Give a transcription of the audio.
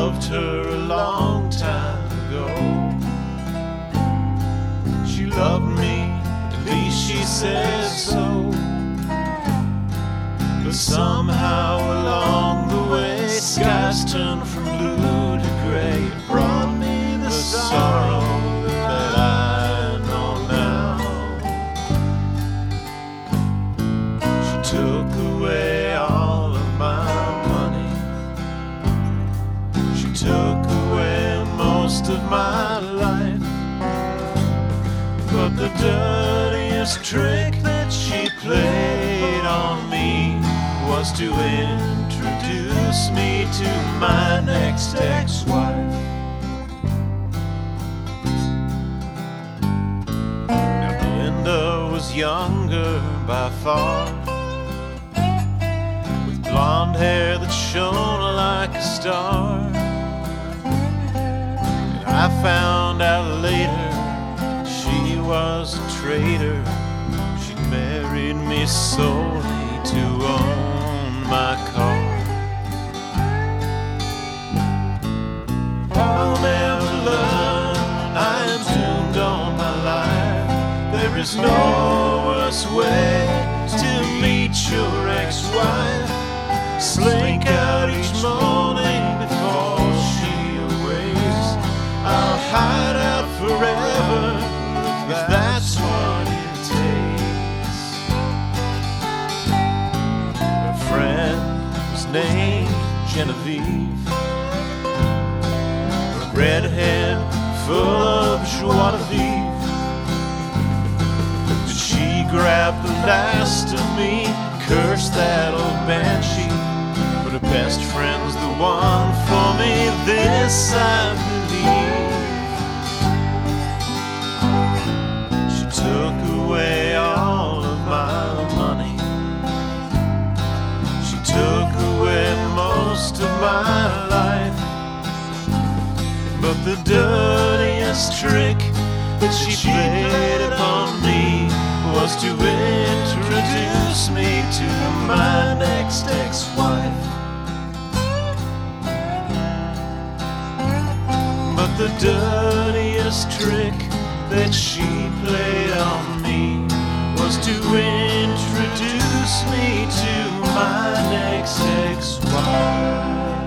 loved her a long time ago. She loved me, at least she says so. But somehow along the way, skies turned from blue to gray. It brought me the sorrow that I know now. She took away all of my money. She took away most of my life. But the dirtiest trick that she played on me was to introduce me to my next ex-wife. Now Belinda was younger by far, with blonde hair that shone like a star. And I found out later she was a traitor. She married me solely to own my car. I'll never learn, I am doomed all my life. There is no worse way to meet your ex-wife. Slink out each morning before she awakes. I'll hide out forever if that's what it takes. Her friend was named Genevieve, a redhead full of joie de vivre. Did she grab the last of me, curse that old banshee? But her best friend's the one for me, this I believe. Took away all of my money. She took away most of my life. But the dirtiest trick that she played upon me was to introduce me to my next ex-wife. But the dirtiest trick that she played on me was to introduce me to my next ex-wife.